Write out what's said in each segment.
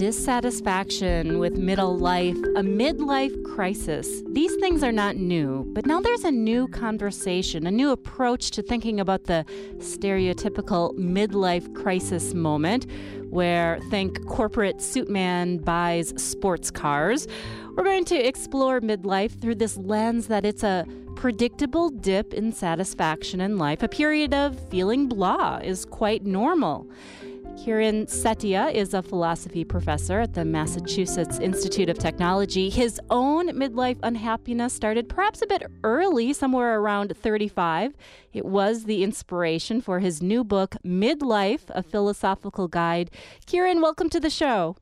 dissatisfaction with middle life, a midlife crisis. These things are not new, but now there's a new conversation, a new approach to thinking about the stereotypical midlife crisis moment, where think corporate suit man buys sports cars. We're going to explore midlife through this lens that it's a predictable dip in satisfaction in life. A period of feeling blah is quite normal. Kiran Setia is a philosophy professor at the Massachusetts Institute of Technology. His own midlife unhappiness started perhaps a bit early, somewhere around 35. It was the inspiration for his new book, Midlife, A Philosophical Guide. Kiran, welcome to the show.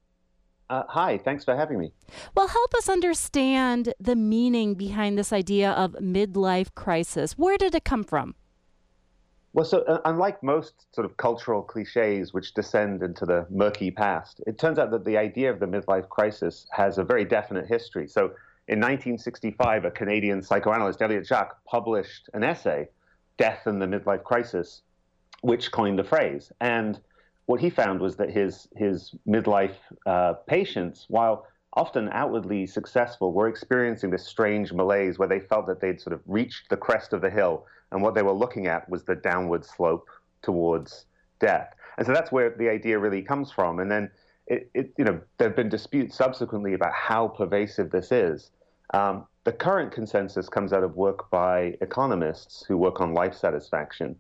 Hi, thanks for having me. Well, help us understand the meaning behind this idea of midlife crisis. Where did it come from? Well, so unlike most sort of cultural cliches which descend into the murky past, it turns out that the idea of the midlife crisis has a very definite history. So in 1965, a Canadian psychoanalyst, Elliott Jaques, published an essay, Death and the Midlife Crisis, which coined the phrase. And what he found was that his midlife patients, while often outwardly successful, were experiencing this strange malaise where they felt that they'd sort of reached the crest of the hill, and what they were looking at was the downward slope towards death. And so that's where the idea really comes from. And then there have been disputes subsequently about how pervasive this is. The current consensus comes out of work by economists who work on life satisfaction.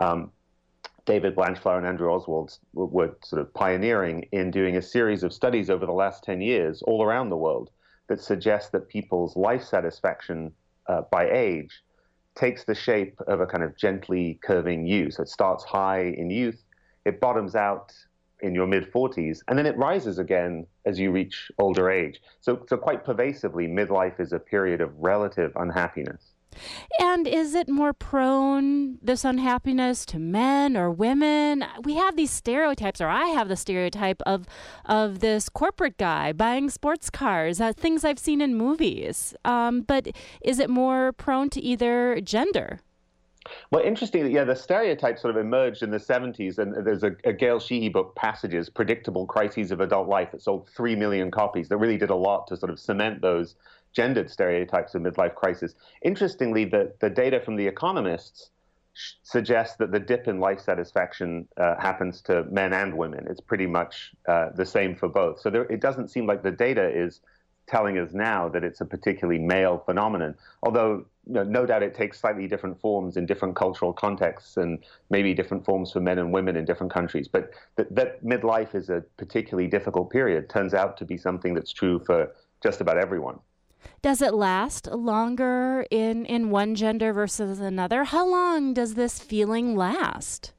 David Blanchflower and Andrew Oswald were sort of pioneering in doing a series of studies over the last 10 years all around the world that suggest that people's life satisfaction by age takes the shape of a kind of gently curving U. So it starts high in youth, it bottoms out in your mid-40s, and then it rises again as you reach older age. So quite pervasively, midlife is a period of relative unhappiness. And is it more prone, this unhappiness, to men or women? We have these stereotypes, or I have the stereotype of this corporate guy buying sports cars, things I've seen in movies. But is it more prone to either gender? Well, interestingly, the stereotype sort of emerged in the 70s, and there's a Gail Sheehy book, Passages, Predictable Crises of Adult Life, that sold 3 million copies, that really did a lot to sort of cement those gendered stereotypes of midlife crisis. Interestingly, the data from the economists suggests that the dip in life satisfaction happens to men and women. It's pretty much the same for both. So it doesn't seem like the data is telling us now that it's a particularly male phenomenon, although no doubt it takes slightly different forms in different cultural contexts and maybe different forms for men and women in different countries. But that midlife is a particularly difficult period turns out to be something that's true for just about everyone. Does it last longer in one gender versus another? How long does this feeling last?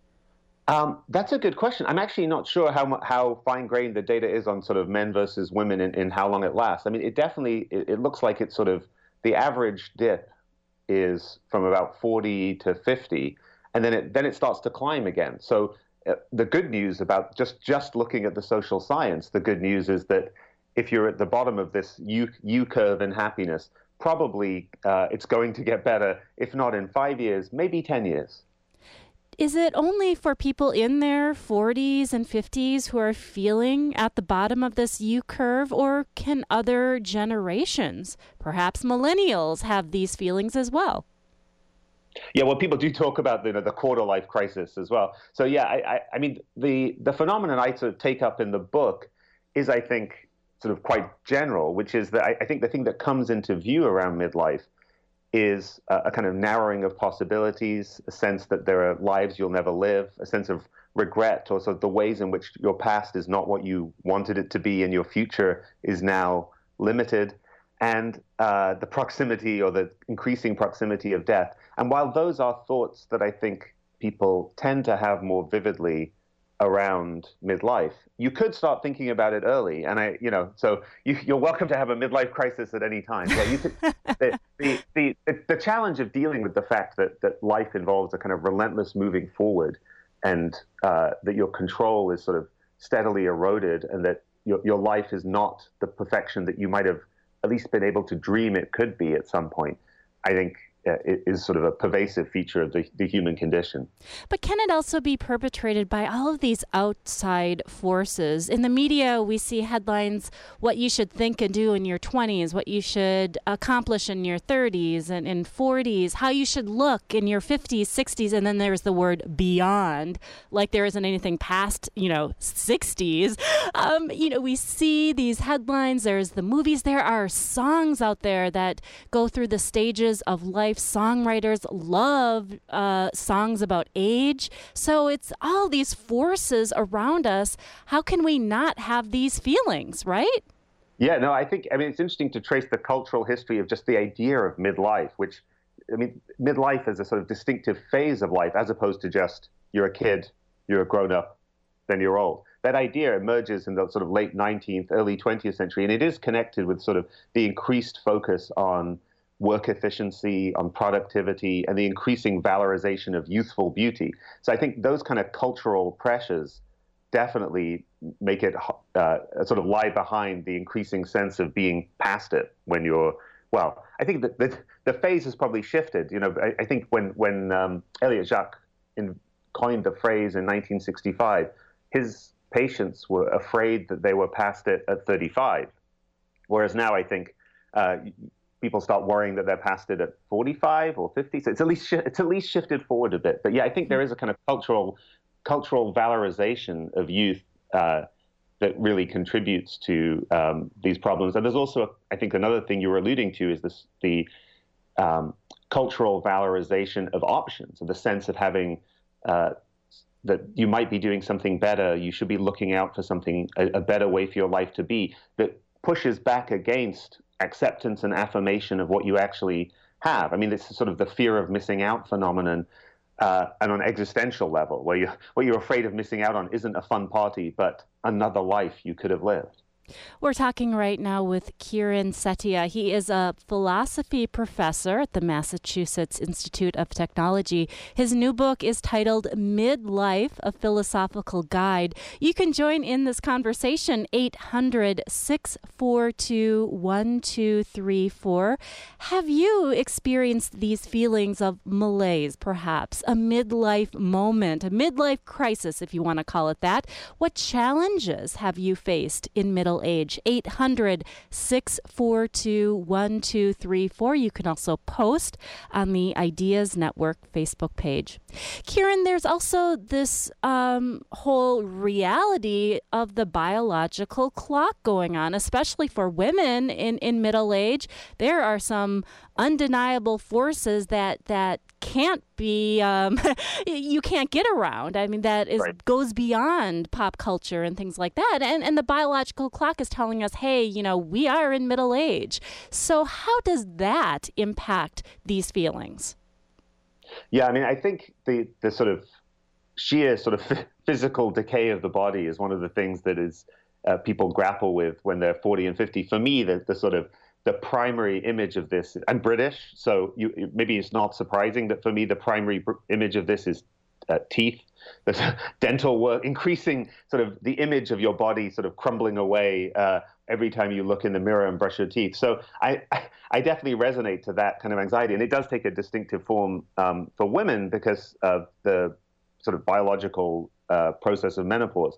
That's a good question. I'm actually not sure how fine-grained the data is on sort of men versus women in how long it lasts. I mean, it looks like it's sort of the average dip is from about 40 to 50, and then it starts to climb again. So the good news about just looking at the social science, the good news is that if you're at the bottom of this U curve in happiness, probably it's going to get better, if not in 5 years, maybe 10 years. Is it only for people in their 40s and 50s who are feeling at the bottom of this U curve, or can other generations, perhaps millennials, have these feelings as well? Yeah, well, people do talk about the quarter life crisis as well. So yeah, I mean, the phenomenon I sort of take up in the book is, I think, sort of quite general, which is that I think the thing that comes into view around midlife is a kind of narrowing of possibilities, a sense that there are lives you'll never live, a sense of regret, or sort of the ways in which your past is not what you wanted it to be and your future is now limited, and the proximity or the increasing proximity of death. And while those are thoughts that I think people tend to have more vividly around midlife, you could start thinking about it early, and so you're welcome to have a midlife crisis at any time. Yeah, you could, the challenge of dealing with the fact that life involves a kind of relentless moving forward, and that your control is sort of steadily eroded, and that your life is not the perfection that you might have at least been able to dream it could be at some point. I think is sort of a pervasive feature of the human condition. But can it also be perpetrated by all of these outside forces? In the media, we see headlines, what you should think and do in your 20s, what you should accomplish in your 30s and in 40s, how you should look in your 50s, 60s, and then there's the word beyond, like there isn't anything past, 60s. We see these headlines, there's the movies, there are songs out there that go through the stages of life. Songwriters love songs about age. So it's all these forces around us. How can we not have these feelings, right? Yeah, no, I think it's interesting to trace the cultural history of just the idea of midlife, which, midlife is a sort of distinctive phase of life, as opposed to just you're a kid, you're a grown-up, then you're old. That idea emerges in the sort of late 19th, early 20th century, and it is connected with sort of the increased focus on work efficiency, on productivity, and the increasing valorization of youthful beauty. So I think those kind of cultural pressures definitely make it sort of lie behind the increasing sense of being past it when you're, well, I think that the phase has probably shifted. I think when Elliott Jaques coined the phrase in 1965, his patients were afraid that they were past it at 35. Whereas now I think people start worrying that they're past it at 45 or 50. So it's at least shifted forward a bit. But yeah, I think there is a kind of cultural valorization of youth that really contributes to these problems. And there's also, I think, another thing you were alluding to is the cultural valorization of options, of the sense of having that you might be doing something better, you should be looking out for something, a better way for your life to be, that pushes back against acceptance and affirmation of what you actually have. This is sort of the fear of missing out phenomenon, and on an existential level, where what you're afraid of missing out on isn't a fun party, but another life you could have lived. We're talking right now with Kiran Setia. He is a philosophy professor at the Massachusetts Institute of Technology. His new book is titled Midlife, A Philosophical Guide. You can join in this conversation, 800-642-1234. Have you experienced these feelings of malaise, perhaps, a midlife moment, a midlife crisis, if you want to call it that? What challenges have you faced in middle age? 800-642-1234. You can also post on the Ideas Network Facebook page. Kiran, there's also this whole reality of the biological clock going on, especially for women in middle age. There are some undeniable forces that can't be, you can't get around. That is right. Goes beyond pop culture and things like that. And the biological clock is telling us, hey, we are in middle age. So how does that impact these feelings? Yeah, I think the sort of sheer sort of physical decay of the body is one of the things that is people grapple with when they're 40 and 50. For me, the sort of the primary image of this, I'm British, so maybe it's not surprising that for me the primary image of this is teeth, the dental work, increasing sort of the image of your body sort of crumbling away every time you look in the mirror and brush your teeth. So I definitely resonate to that kind of anxiety, and it does take a distinctive form for women because of the sort of biological process of menopause.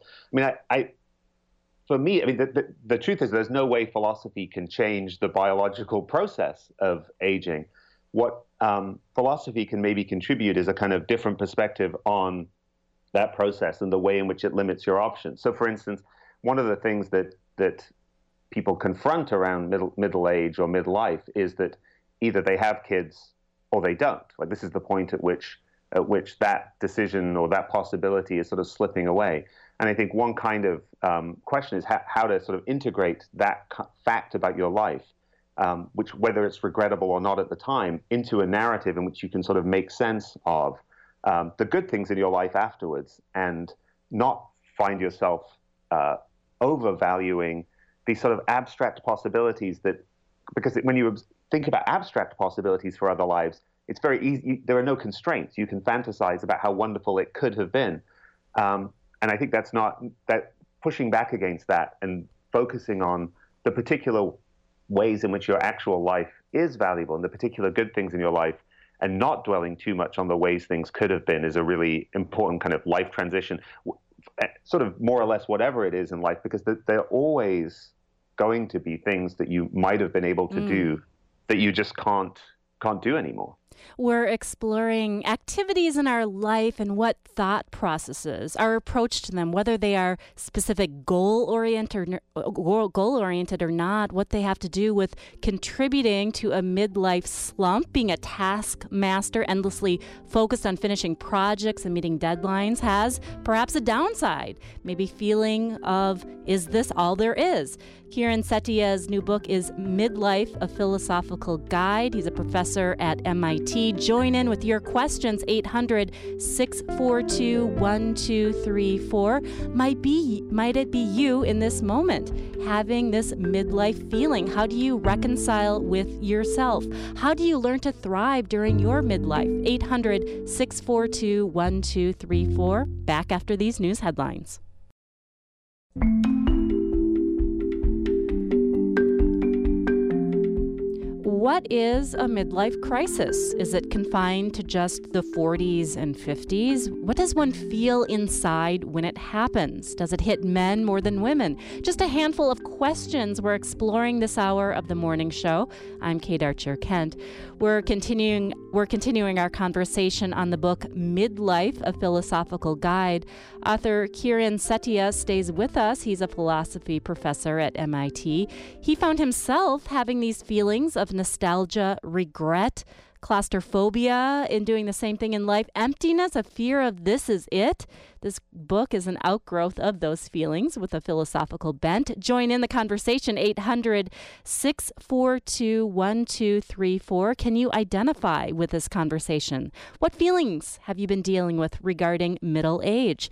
For me, the truth is there's no way philosophy can change the biological process of aging. What philosophy can maybe contribute is a kind of different perspective on that process and the way in which it limits your options. So, for instance, one of the things that people confront around middle age or midlife is that either they have kids or they don't. Like, this is the point at which that decision or that possibility is sort of slipping away. And I think one kind of question is how to sort of integrate that fact about your life, which, whether it's regrettable or not at the time, into a narrative in which you can sort of make sense of the good things in your life afterwards, and not find yourself overvaluing these sort of abstract possibilities because when you think about abstract possibilities for other lives, it's very easy. There are no constraints. You can fantasize about how wonderful it could have been. And I think that pushing back against that and focusing on the particular ways in which your actual life is valuable and the particular good things in your life and not dwelling too much on the ways things could have been is a really important kind of life transition, sort of more or less whatever it is in life, because they're always going to be things that you might have been able to do that you just can't do anymore. We're exploring activities in our life and what thought processes, our approach to them, whether they are specific goal-oriented or not, what they have to do with contributing to a midlife slump. Being a taskmaster, endlessly focused on finishing projects and meeting deadlines has perhaps a downside, maybe feeling of, is this all there is? Kiran Setia's new book is Midlife, A Philosophical Guide. He's a professor at MIT. Join in with your questions, 800-642-1234. Might it be you in this moment, having this midlife feeling? How do you reconcile with yourself? How do you learn to thrive during your midlife? 800-642-1234. Back after these news headlines. What is a midlife crisis? Is it confined to just the 40s and 50s? What does one feel inside when it happens? Does it hit men more than women? Just a handful of questions we're exploring this hour of the morning show. I'm Kate Archer-Kent. We're continuing our conversation on the book Midlife, A Philosophical Guide. Author Kiran Setia stays with us. He's a philosophy professor at MIT. He found himself having these feelings of nostalgia, regret, claustrophobia in doing the same thing in life, emptiness, a fear of this is it. This book is an outgrowth of those feelings with a philosophical bent. Join in the conversation, 800-642-1234. Can you identify with this conversation? What feelings have you been dealing with regarding middle age?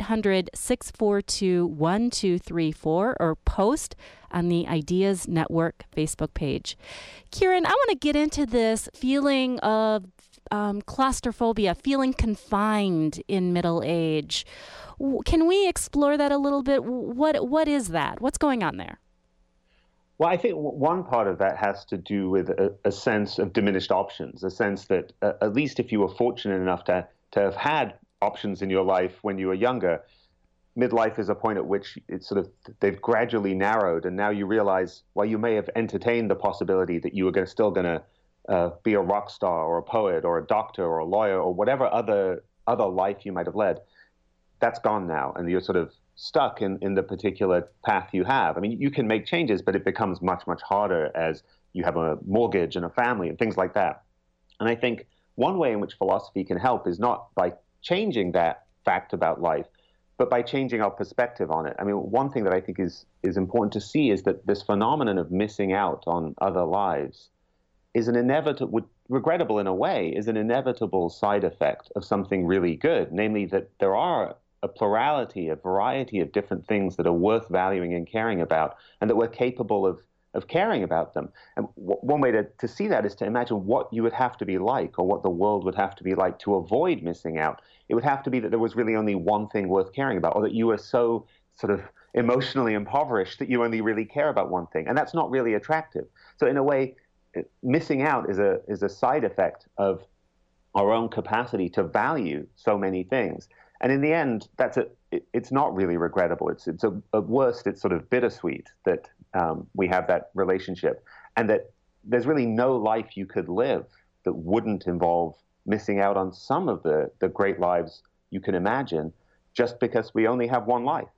800-642-1234 or post on the Ideas Network Facebook page. Kiran, I want to get into this feeling of claustrophobia, feeling confined in middle age. Can we explore that a little bit? What is that? What's going on there? Well, I think one part of that has to do with a sense of diminished options, a sense that at least if you were fortunate enough to have had options in your life when you were younger, midlife is a point at which they've gradually narrowed, and now you realize, well, you may have entertained the possibility that you were still going to be a rock star or a poet or a doctor or a lawyer or whatever other life you might have led. That's gone now, and you're sort of stuck in the particular path you have. I mean, you can make changes, but it becomes much, much harder as you have a mortgage and a family and things like that. And I think one way in which philosophy can help is not by changing that fact about life, but by changing our perspective on it. I mean, one thing that I think is important to see is that this phenomenon of missing out on other lives is regrettable in a way, is an inevitable side effect of something really good, namely that there are a plurality, a variety of different things that are worth valuing and caring about, and that we're capable of caring about them. And one way to see that is to imagine what you would have to be like, or what the world would have to be like to avoid missing out. It would have to be that there was really only one thing worth caring about, or that you were so sort of emotionally impoverished that you only really care about one thing. And that's not really attractive. So in a way, missing out is a side effect of our own capacity to value so many things. And in the end, it's not really regrettable. At worst, it's sort of bittersweet that we have that relationship, and that there's really no life you could live that wouldn't involve missing out on some of the great lives you can imagine, just because we only have one life.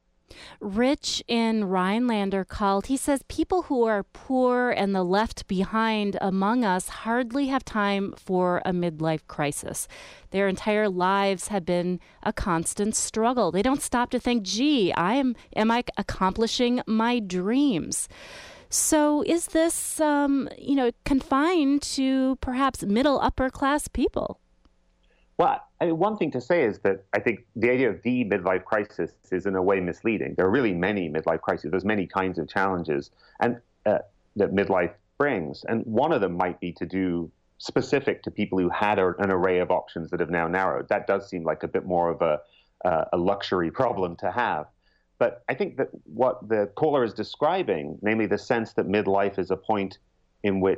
Rich in Rhinelander called. He says people who are poor and the left behind among us hardly have time for a midlife crisis. Their entire lives have been a constant struggle. They don't stop to think, gee, am I accomplishing my dreams? So is this, confined to perhaps middle upper class people? Well, I mean, one thing to say is that I think the idea of the midlife crisis is in a way misleading. There are really many midlife crises. There's many kinds of challenges and that midlife brings. And one of them might be to do specific to people who had an array of options that have now narrowed. That does seem like a bit more of a luxury problem to have. But I think that what the caller is describing, namely the sense that midlife is a point in which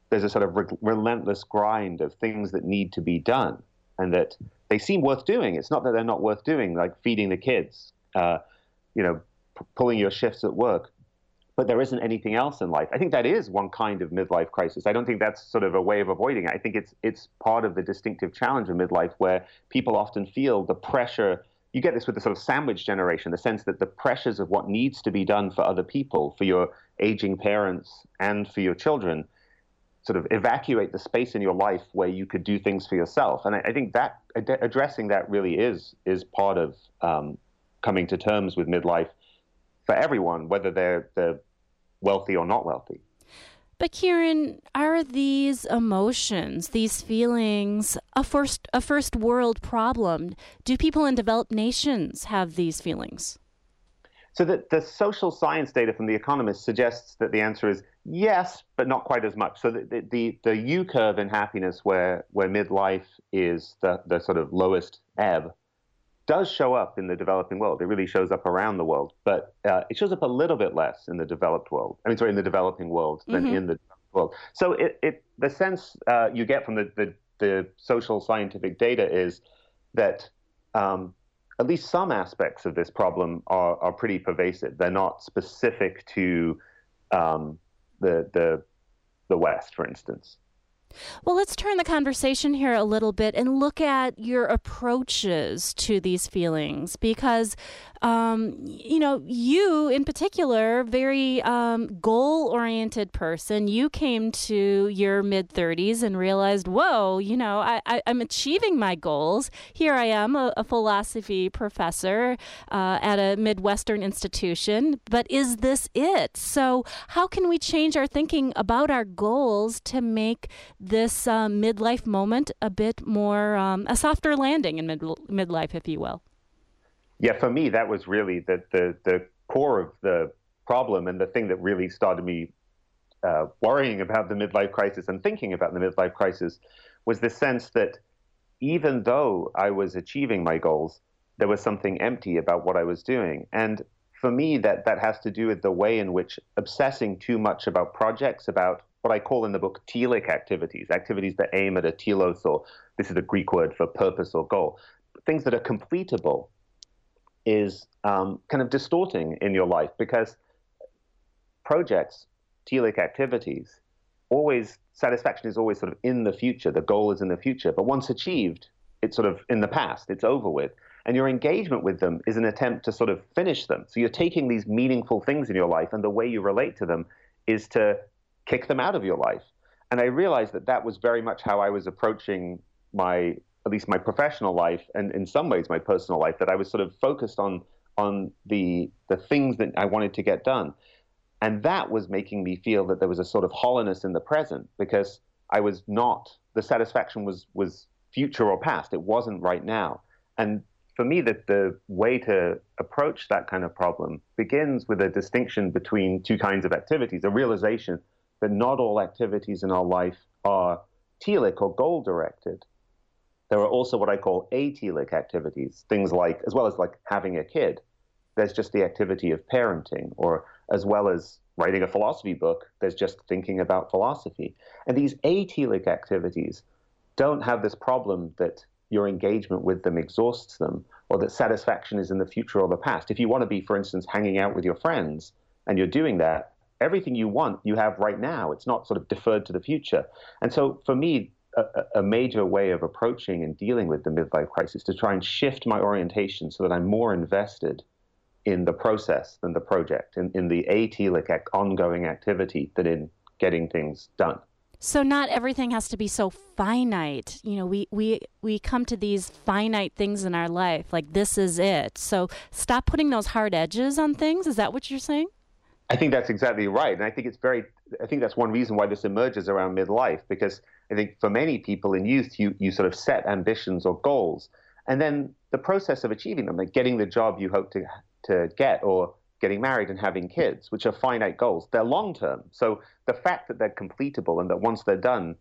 there's a sort of relentless grind of things that need to be done, and that they seem worth doing. It's not that they're not worth doing, like feeding the kids, pulling your shifts at work, but there isn't anything else in life. I think that is one kind of midlife crisis. I don't think that's sort of a way of avoiding it. I think it's part of the distinctive challenge of midlife, where people often feel the pressure. You get this with the sort of sandwich generation, the sense that the pressures of what needs to be done for other people, for your aging parents and for your children, sort of evacuate the space in your life where you could do things for yourself. And I think that addressing that really is part of coming to terms with midlife for everyone, whether they're wealthy or not wealthy. But Kieran, are these emotions, these feelings, a first world problem? Do people in developed nations have these feelings? So the social science data from The Economist suggests that the answer is yes, but not quite as much. So the U curve in happiness, where midlife is the sort of lowest ebb, does show up in the developing world. It really shows up around the world, but it shows up a little bit less in the developed world. In the developing world than in the developed world. So the sense you get from the social scientific data is that at least some aspects of this problem are pretty pervasive. They're not specific to the West, for instance. Well, let's turn the conversation here a little bit and look at your approaches to these feelings, because, you in particular, very goal-oriented person. You came to your mid-30s and realized, whoa, I'm achieving my goals. Here I am, a philosophy professor at a Midwestern institution, but is this it? So how can we change our thinking about our goals to make this midlife moment a bit more a softer landing in midlife, if you will? Yeah, for me, that was really the core of the problem, and the thing that really started me worrying about the midlife crisis and thinking about the midlife crisis was the sense that even though I was achieving my goals, there was something empty about what I was doing. And for me, that has to do with the way in which obsessing too much about projects, about what I call in the book telic activities that aim at a telos, or this is a Greek word for purpose or goal, things that are completable, is kind of distorting in your life, because projects, telic activities, satisfaction is always sort of in the future. The goal is in the future, but once achieved, it's sort of in the past, it's over with. And your engagement with them is an attempt to sort of finish them. So you're taking these meaningful things in your life, and the way you relate to them is to kick them out of your life. And I realized that was very much how I was approaching at least my professional life, and in some ways my personal life, that I was sort of focused on the things that I wanted to get done. And that was making me feel that there was a sort of hollowness in the present, because the satisfaction was future or past. It wasn't right now. And for me, that the way to approach that kind of problem begins with a distinction between two kinds of activities, a realization that not all activities in our life are telic or goal-directed. There are also what I call atelic activities, things like, as well as like having a kid. There's just the activity of parenting, or as well as writing a philosophy book, there's just thinking about philosophy. And these atelic activities don't have this problem that your engagement with them exhausts them, or that satisfaction is in the future or the past. If you want to be, for instance, hanging out with your friends, and you're doing that, everything you want, you have right now. It's not sort of deferred to the future. And so for me, a major way of approaching and dealing with the midlife crisis to try and shift my orientation so that I'm more invested in the process than the project, in the atelic ongoing activity than in getting things done. So not everything has to be so finite. We come to these finite things in our life, like this is it. So stop putting those hard edges on things. Is that what you're saying? I think that's exactly right. And I think that's one reason why this emerges around midlife, because I think for many people in youth, you sort of set ambitions or goals, and then the process of achieving them, like getting the job you hope to get, or getting married and having kids, which are finite goals, they're long term. So the fact that they're completable and that once they're done,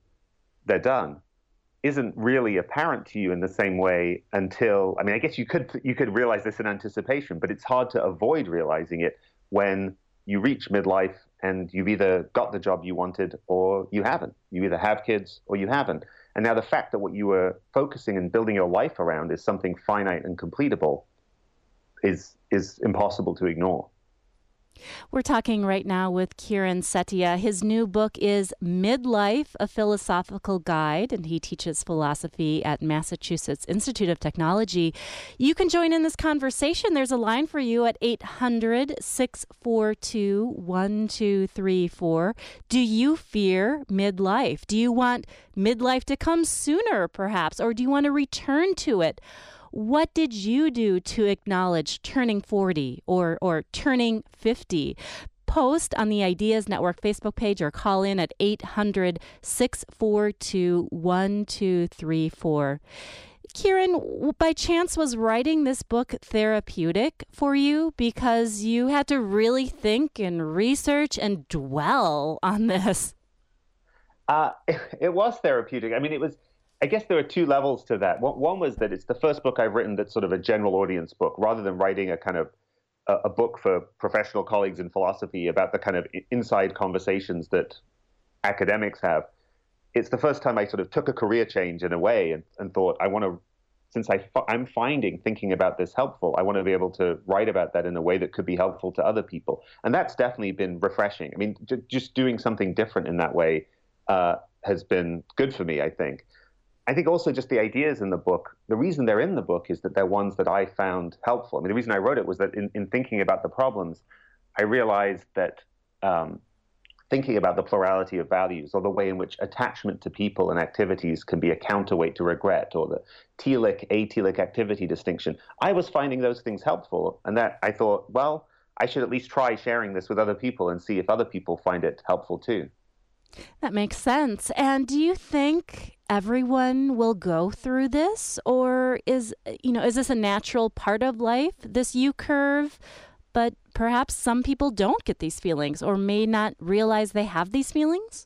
isn't really apparent to you in the same way until, I guess you could realize this in anticipation, but it's hard to avoid realizing it when you reach midlife and you've either got the job you wanted or you haven't. You either have kids or you haven't. And now the fact that what you were focusing and building your life around is something finite and completable is impossible to ignore. We're talking right now with Kiran Setia. His new book is Midlife, A Philosophical Guide, and he teaches philosophy at Massachusetts Institute of Technology. You can join in this conversation. There's a line for you at 800-642-1234. Do you fear midlife? Do you want midlife to come sooner, perhaps, or do you want to return to it? What did you do to acknowledge turning 40 or turning 50? Post on the Ideas Network Facebook page or call in at 800-642-1234. Kiran, by chance, was writing this book therapeutic for you because you had to really think and research and dwell on this? It was therapeutic. I mean, I guess there are two levels to that. One was that it's the first book I've written that's sort of a general audience book, rather than writing a kind of a book for professional colleagues in philosophy about the kind of inside conversations that academics have. It's the first time I sort of took a career change in a way and thought, since I'm finding thinking about this helpful, I want to be able to write about that in a way that could be helpful to other people. And that's definitely been refreshing. I mean, just doing something different in that way has been good for me, I think. I think also just the ideas in the book, the reason they're in the book is that they're ones that I found helpful. I mean, the reason I wrote it was that in thinking about the problems, I realized that thinking about the plurality of values, or the way in which attachment to people and activities can be a counterweight to regret, or the telic activity distinction, I was finding those things helpful. And that I thought, well, I should at least try sharing this with other people and see if other people find it helpful too. That makes sense. And do you think everyone will go through this, or is this a natural part of life, this U-curve, but perhaps some people don't get these feelings or may not realize they have these feelings?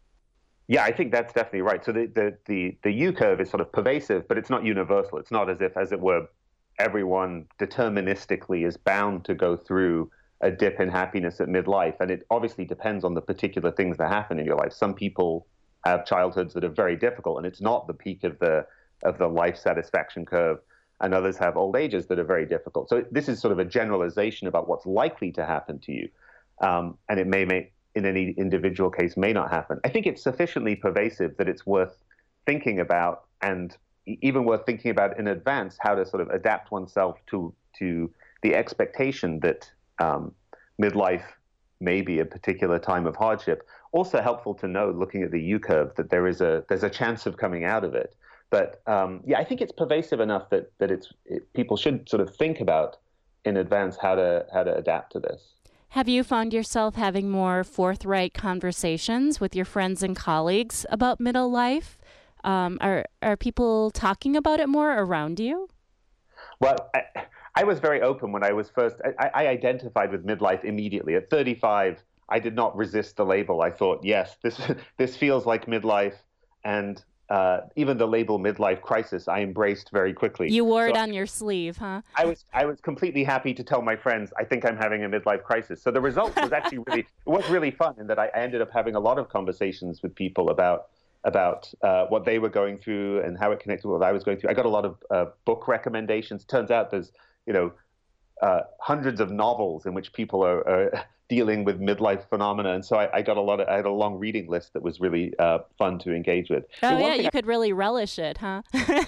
Yeah, I think that's definitely right. So the U-curve is sort of pervasive, but it's not universal. It's not as if, as it were, everyone deterministically is bound to go through a dip in happiness at midlife. And it obviously depends on the particular things that happen in your life. Some people have childhoods that are very difficult, and it's not the peak of the life satisfaction curve. And others have old ages that are very difficult. So this is sort of a generalization about what's likely to happen to you. And it may, in any individual case, may not happen. I think it's sufficiently pervasive that it's worth thinking about, and even worth thinking about in advance, how to sort of adapt oneself to the expectation that midlife may be a particular time of hardship. Also helpful to know, looking at the U-curve, that there's a chance of coming out of it. But I think it's pervasive enough that people should sort of think about in advance how to adapt to this. Have you found yourself having more forthright conversations with your friends and colleagues about middle life? Are people talking about it more around you? Well, I was very open when I was first. I identified with midlife immediately. At 35, I did not resist the label. I thought, yes, this feels like midlife, and even the label midlife crisis, I embraced very quickly. You wore it on your sleeve, huh? I was completely happy to tell my friends, I think I'm having a midlife crisis. So the result was actually really fun, in that I ended up having a lot of conversations with people about what they were going through and how it connected with what I was going through. I got a lot of book recommendations. Turns out there's hundreds of novels in which people are dealing with midlife phenomena, and so I had a long reading list that was really fun to engage with. Oh yeah, you could really relish it, huh?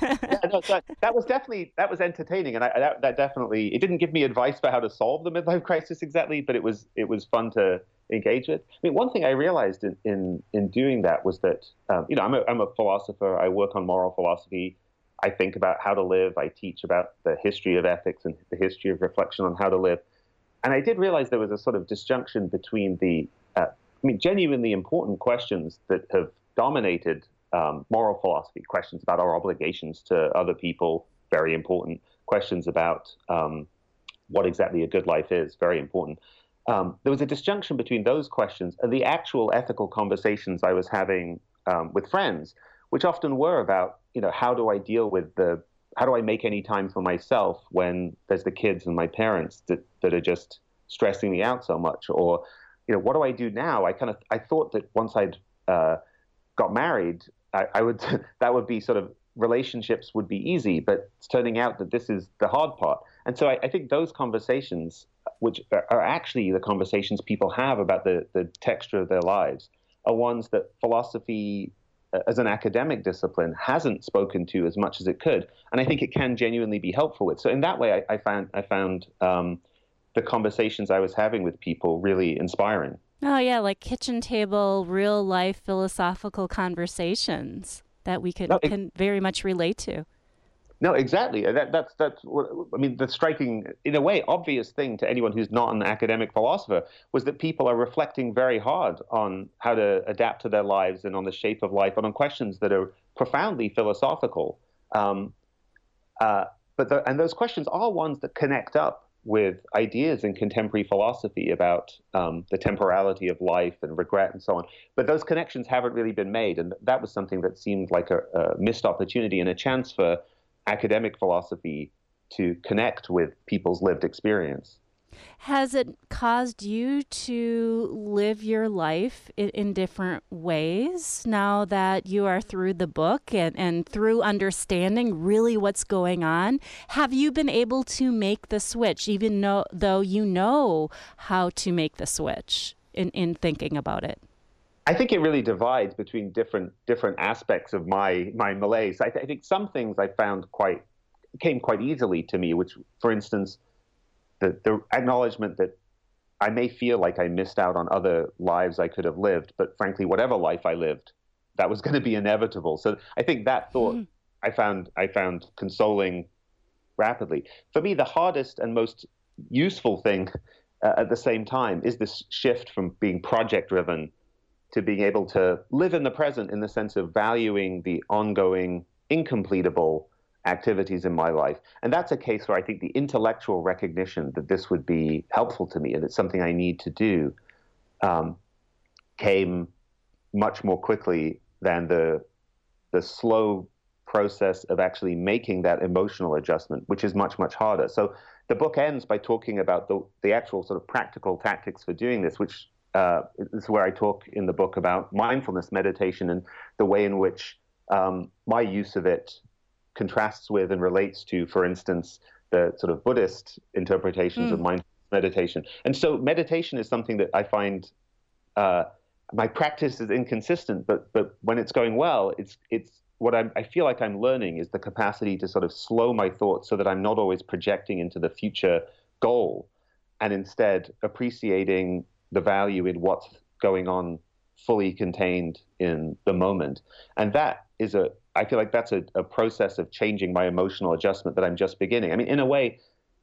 that was entertaining, and that definitely, it didn't give me advice about how to solve the midlife crisis exactly, but it was fun to engage with. I mean, one thing I realized in doing that was that I'm a philosopher. I work on moral philosophy. I think about how to live. I teach about the history of ethics and the history of reflection on how to live. And I did realize there was a sort of disjunction between the genuinely important questions that have dominated moral philosophy, questions about our obligations to other people, very important, questions about what exactly a good life is, very important. There was a disjunction between those questions and the actual ethical conversations I was having with friends, which often were about, how do I deal with how do I make any time for myself when there's the kids and my parents that are just stressing me out so much? Or, what do I do now? I thought that once I'd got married, I would that would be sort of relationships would be easy, but it's turning out that this is the hard part. And so I think those conversations, which are actually the conversations people have about the texture of their lives, are ones that philosophy as an academic discipline hasn't spoken to as much as it could. And I think it can genuinely be helpful with. So in that way, I found the conversations I was having with people really inspiring. Oh, yeah, like kitchen table, real life philosophical conversations that we can very much relate to. No, exactly. That's what I mean. The striking, in a way, obvious thing to anyone who's not an academic philosopher was that people are reflecting very hard on how to adapt to their lives and on the shape of life and on questions that are profoundly philosophical. And those questions are ones that connect up with ideas in contemporary philosophy about the temporality of life and regret and so on. But those connections haven't really been made, and that was something that seemed like a missed opportunity and a chance for academic philosophy to connect with people's lived experience. Has it caused you to live your life in different ways now that you are through the book and through understanding really what's going on? Have you been able to make the switch, even though you know how to make the switch in thinking about it? I think it really divides between different aspects of my malaise. I think some things I found came quite easily to me, which, for instance, the acknowledgement that I may feel like I missed out on other lives I could have lived, but frankly, whatever life I lived, that was going to be inevitable. So I think that thought I found consoling rapidly. For me, the hardest and most useful thing at the same time is this shift from being project-driven to being able to live in the present in the sense of valuing the ongoing, incompletable activities in my life. And that's a case where I think the intellectual recognition that this would be helpful to me and it's something I need to do came much more quickly than the slow process of actually making that emotional adjustment, which is much, much harder. So the book ends by talking about the actual sort of practical tactics for doing this, which is where I talk in the book about mindfulness meditation and the way in which my use of it contrasts with and relates to, for instance, the sort of Buddhist interpretations of mindfulness meditation. And so meditation is something that I find my practice is inconsistent, but when it's going well, it's what I feel like I'm learning is the capacity to sort of slow my thoughts so that I'm not always projecting into the future goal and instead appreciating the value in what's going on fully contained in the moment. And that is I feel like that's a process of changing my emotional adjustment that I'm just beginning. I mean, in a way,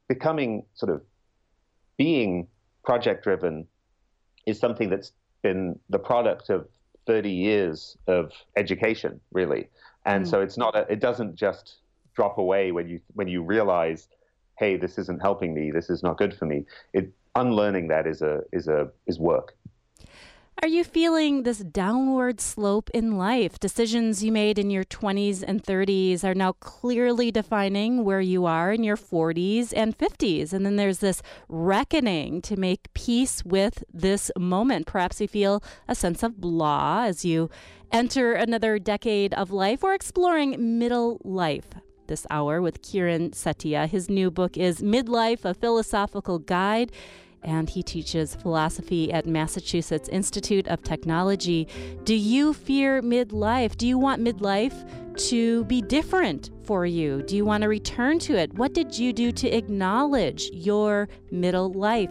being project-driven is something that's been the product of 30 years of education, really. And so it doesn't just drop away when you realize, hey, this isn't helping me, this is not good for me. Unlearning that is work. Are you feeling this downward slope in life? Decisions you made in your 20s and 30s are now clearly defining where you are in your 40s and 50s. And then there's this reckoning to make peace with this moment. Perhaps you feel a sense of blah as you enter another decade of life or exploring middle life. This hour with Kiran Setia. His new book is Midlife, A Philosophical Guide, and he teaches philosophy at Massachusetts Institute of Technology. Do you fear midlife? Do you want midlife to be different for you? Do you want to return to it? What did you do to acknowledge your middle life?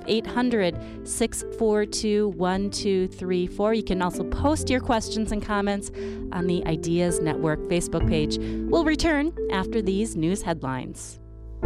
800-642-1234. You can also post your questions and comments on the Ideas Network Facebook page. We'll return after these news headlines.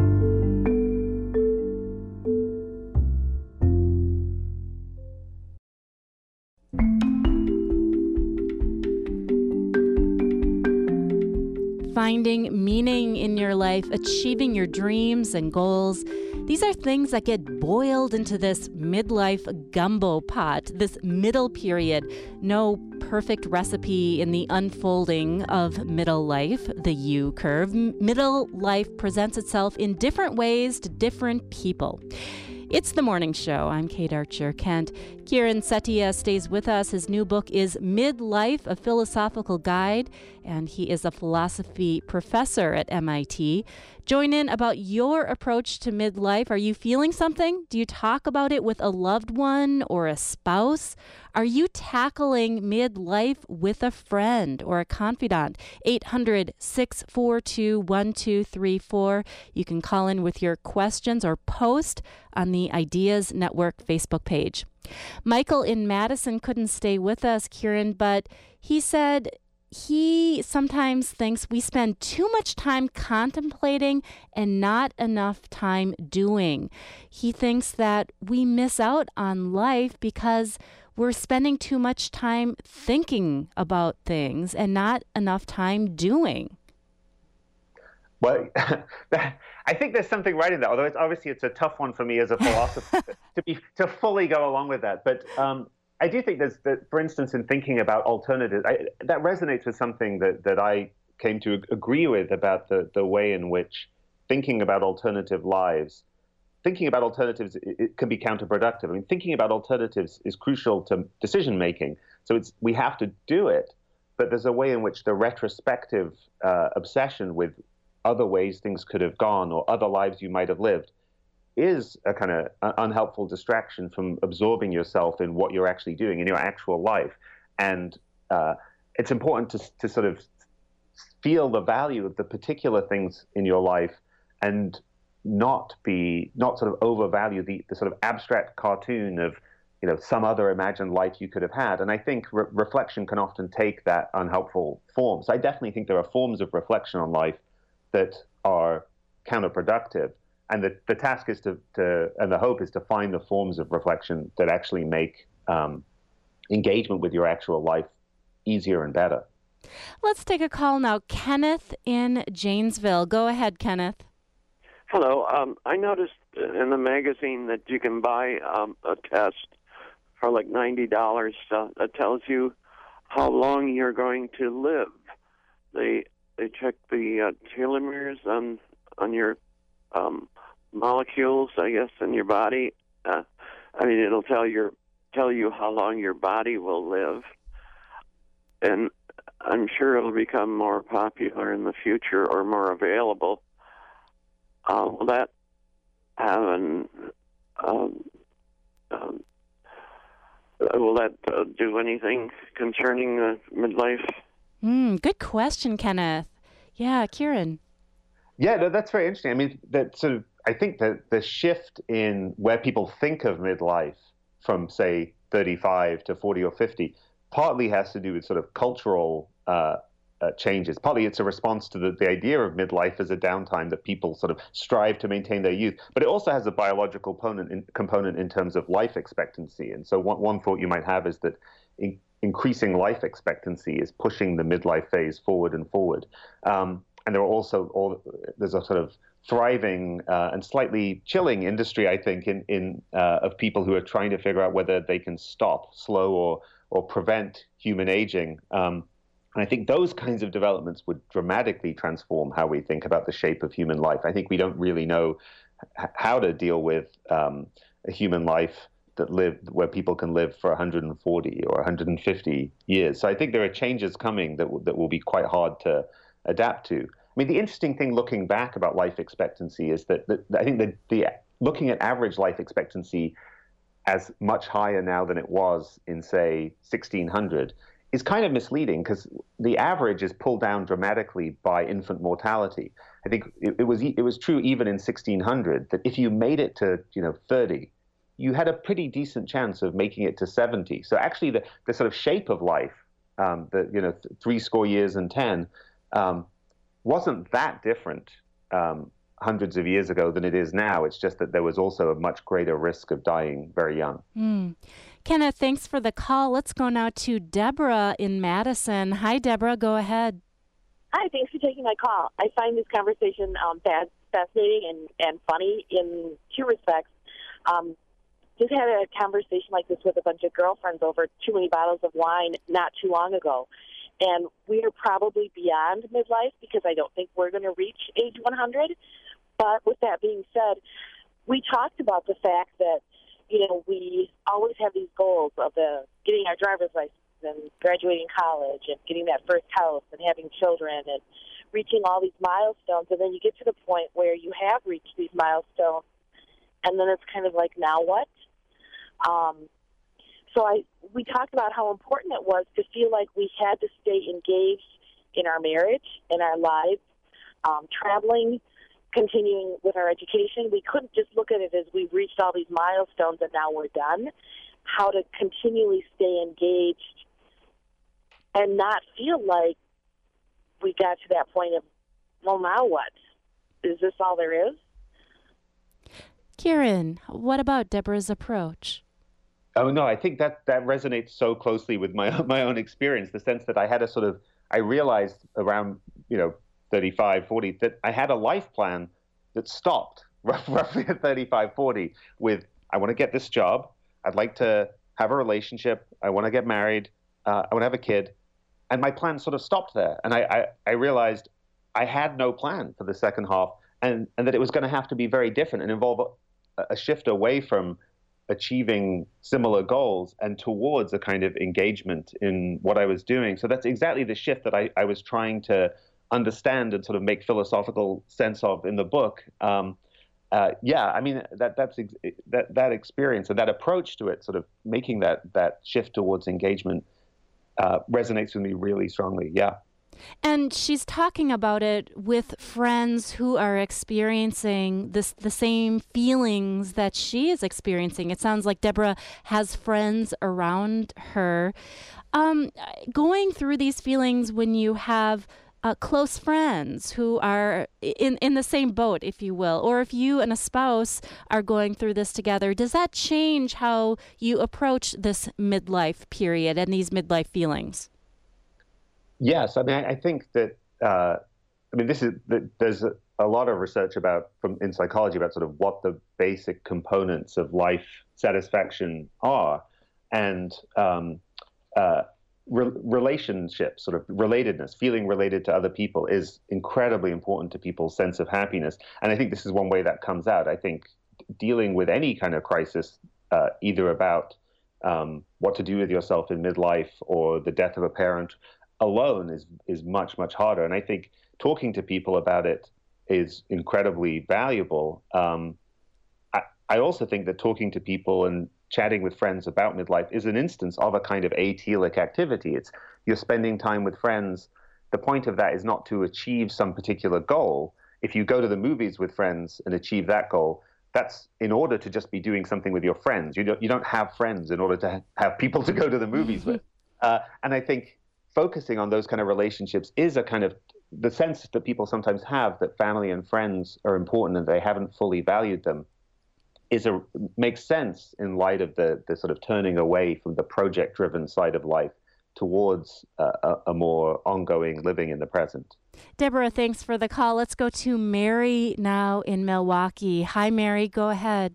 Finding meaning in your life, achieving your dreams and goals. These are things that get boiled into this midlife gumbo pot, this middle period. No perfect recipe in the unfolding of middle life, the U curve. Middle life presents itself in different ways to different people. It's the morning show. I'm Kate Archer-Kent. Kieran Setia stays with us. His new book is Midlife, a Philosophical Guide, and he is a philosophy professor at MIT. Join in about your approach to midlife. Are you feeling something? Do you talk about it with a loved one or a spouse? Are you tackling midlife with a friend or a confidant? 800-642-1234. You can call in with your questions or post on the Ideas Network Facebook page. Michael in Madison couldn't stay with us, Kieran, but he said he sometimes thinks we spend too much time contemplating and not enough time doing. He thinks that we miss out on life because we're spending too much time thinking about things and not enough time doing. Well, I think there's something right in that, although it's a tough one for me as a philosopher to fully go along with that. But I do think for instance, in thinking about alternatives, that resonates with something that I came to agree with about the way in which thinking about alternatives, it can be counterproductive. I mean, thinking about alternatives is crucial to decision making. So we have to do it, but there's a way in which the retrospective obsession with other ways things could have gone or other lives you might have lived is a kind of unhelpful distraction from absorbing yourself in what you're actually doing in your actual life. And it's important to sort of feel the value of the particular things in your life and not sort of overvalue the sort of abstract cartoon of some other imagined life you could have had. And I think reflection can often take that unhelpful form. So I definitely think there are forms of reflection on life that are counterproductive. And the task is and the hope is to find the forms of reflection that actually make engagement with your actual life easier and better. Let's take a call now. Kenneth in Janesville. Go ahead, Kenneth. Hello. I noticed in the magazine that you can buy a test for like $90 that tells you how long you're going to live. They check the telomeres on your molecules, I guess, in your body. It'll tell you how long your body will live, and I'm sure it'll become more popular in the future or more available. Will that have will that do anything concerning midlife? Good question, Kenneth. Yeah, Kieran. Yeah, no, that's very interesting. I mean, I think that the shift in where people think of midlife from, say, 35 to 40 or 50 partly has to do with sort of cultural changes. Partly it's a response to the idea of midlife as a downtime that people sort of strive to maintain their youth. But it also has a biological component in terms of life expectancy. And so one thought you might have is that increasing life expectancy is pushing the midlife phase forward and forward. And there are also there's a sort of thriving and slightly chilling industry, I think, of people who are trying to figure out whether they can slow or prevent human aging. And I think those kinds of developments would dramatically transform how we think about the shape of human life. I think we don't really know how to deal with a human life where people can live for 140 or 150 years. So I think there are changes coming that will be quite hard to adapt to. I mean, the interesting thing looking back about life expectancy is that I think that looking at average life expectancy as much higher now than it was in, say, 1600 is kind of misleading, because the average is pulled down dramatically by infant mortality. I think it was true even in 1600 that if you made it to 30, you had a pretty decent chance of making it to 70. So actually the sort of shape of life, 70 years and 10, wasn't that different hundreds of years ago than it is now. It's just that there was also a much greater risk of dying very young. Kenneth, thanks for the call. Let's go now to Deborah in Madison. Hi, Deborah. Go ahead. Hi, thanks for taking my call. I find this conversation fascinating and funny in two respects. Just had a conversation like this with a bunch of girlfriends over too many bottles of wine not too long ago. And we are probably beyond midlife because I don't think we're going to reach age 100. But with that being said, we talked about the fact that, you know, we always have these goals of getting our driver's license and graduating college and getting that first house and having children and reaching all these milestones. And then you get to the point where you have reached these milestones, and then it's kind of like, now what? We talked about how important it was to feel like we had to stay engaged in our marriage, in our lives, traveling, continuing with our education. We couldn't just look at it as we've reached all these milestones and now we're done. How to continually stay engaged and not feel like we got to that point of, well, now what? Is this all there is? Kieran, what about Deborah's approach? Oh, no, I think that resonates so closely with my own experience, the sense that I had I realized around, 35, 40, that I had a life plan that stopped roughly at 35, 40 with, I want to get this job. I'd like to have a relationship. I want to get married. I want to have a kid. And my plan sort of stopped there. And I realized I had no plan for the second half, and that it was going to have to be very different and involve a shift away from achieving similar goals and towards a kind of engagement in what I was doing. So that's exactly the shift that I was trying to understand and sort of make philosophical sense of in the book. That experience and that approach to it, sort of making that shift towards engagement, resonates with me really strongly. Yeah. And she's talking about it with friends who are experiencing the same feelings that she is experiencing. It sounds like Deborah has friends around her. Going through these feelings when you have close friends who are in the same boat, if you will, or if you and a spouse are going through this together, does that change how you approach this midlife period and these midlife feelings? Yes, I mean, I think that there's a lot of research in psychology about sort of what the basic components of life satisfaction are, and relationships, sort of relatedness, feeling related to other people, is incredibly important to people's sense of happiness. And I think this is one way that comes out. I think dealing with any kind of crisis, either about what to do with yourself in midlife or the death of a parent, alone is much, much harder. And I think talking to people about it is incredibly valuable. I also think that talking to people and chatting with friends about midlife is an instance of a kind of atelic activity. You're spending time with friends. The point of that is not to achieve some particular goal. If you go to the movies with friends and achieve that goal, that's in order to just be doing something with your friends. You don't have friends in order to have people to go to the movies with. And I think focusing on those kind of relationships is a kind of the sense that people sometimes have that family and friends are important and they haven't fully valued them makes sense in light of the sort of turning away from the project-driven side of life towards a more ongoing living in the present. Deborah, thanks for the call. Let's go to Mary now in Milwaukee. Hi, Mary. Go ahead.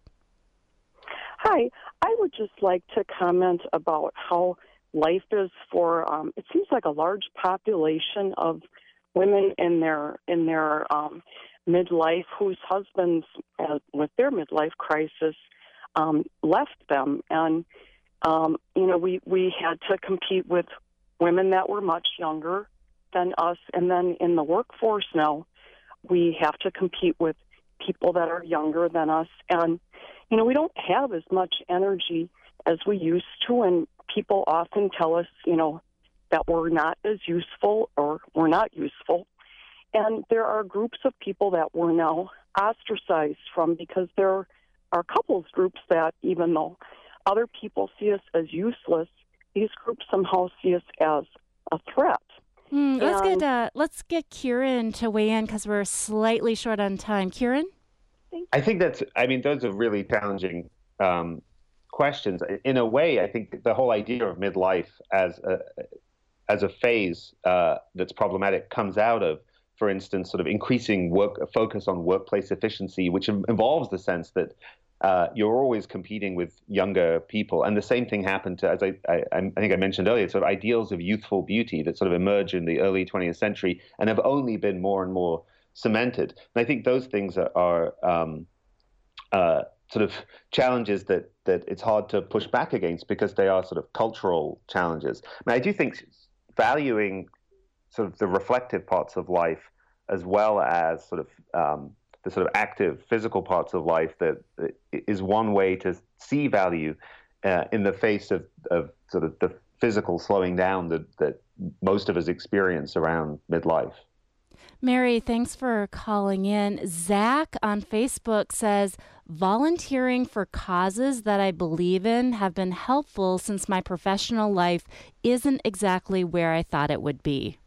Hi. I would just like to comment about how life is for, it seems like a large population of women in their midlife whose husbands, with their midlife crisis, left them. And, we had to compete with women that were much younger than us. And then in the workforce now, we have to compete with people that are younger than us. And, we don't have as much energy as we used to. And people often tell us, that we're not as useful or we're not useful. And there are groups of people that we're now ostracized from because there are couples groups that, even though other people see us as useless, these groups somehow see us as a threat. Let's get Kieran to weigh in because we're slightly short on time. Kieran? I think those are really challenging questions. In a way, I think the whole idea of midlife as a phase that's problematic comes out of, for instance, sort of increasing focus on workplace efficiency, which involves the sense that you're always competing with younger people. And the same thing happened to, as I think I mentioned earlier, sort of ideals of youthful beauty that sort of emerged in the early 20th century and have only been more and more cemented. And I think those things are sort of challenges that it's hard to push back against because they are sort of cultural challenges. I mean, I do think valuing sort of the reflective parts of life as well as sort of the sort of active physical parts of life that is one way to see value in the face of sort of the physical slowing down that most of us experience around midlife. Mary, thanks for calling in. Zach on Facebook says, volunteering for causes that I believe in have been helpful since my professional life isn't exactly where I thought it would be.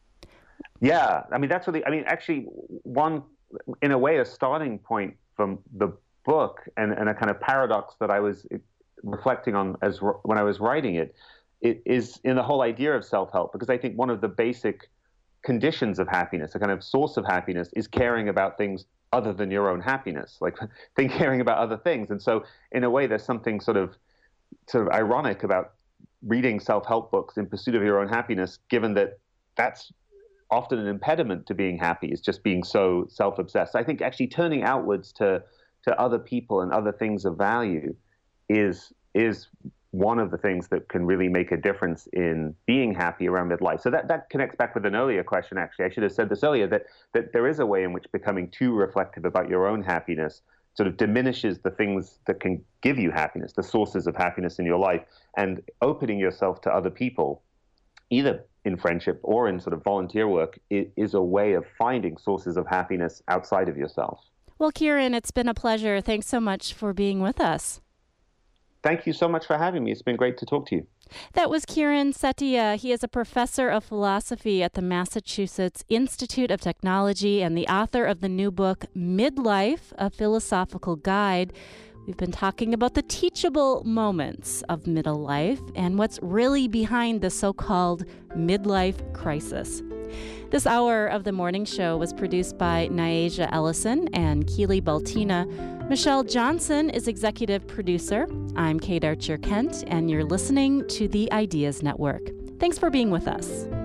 Yeah, I mean, actually, in a way, a starting point from the book and a kind of paradox that I was reflecting on when I was writing it is in the whole idea of self-help, because I think one of the basic conditions of happiness, a kind of source of happiness, is caring about things other than your own happiness, like caring about other things. And so in a way, there's something sort of ironic about reading self-help books in pursuit of your own happiness, given that that's often an impediment to being happy, is just being so self-obsessed. I think actually turning outwards to other people and other things of value is one of the things that can really make a difference in being happy around midlife. So that connects back with an earlier question, actually. I should have said this earlier, that there is a way in which becoming too reflective about your own happiness sort of diminishes the things that can give you happiness, the sources of happiness in your life, and opening yourself to other people, either in friendship or in sort of volunteer work, is a way of finding sources of happiness outside of yourself. Well, Kieran, it's been a pleasure. Thanks so much for being with us. Thank you so much for having me. It's been great to talk to you. That was Kieran Setia. He is a professor of philosophy at the Massachusetts Institute of Technology and the author of the new book, Midlife, A Philosophical Guide. We've been talking about the teachable moments of middle life and what's really behind the so-called midlife crisis. This hour of the morning show was produced by Nyasia Ellison and Keely Baltina. Michelle Johnson is executive producer. I'm Kate Archer-Kent, and you're listening to the Ideas Network. Thanks for being with us.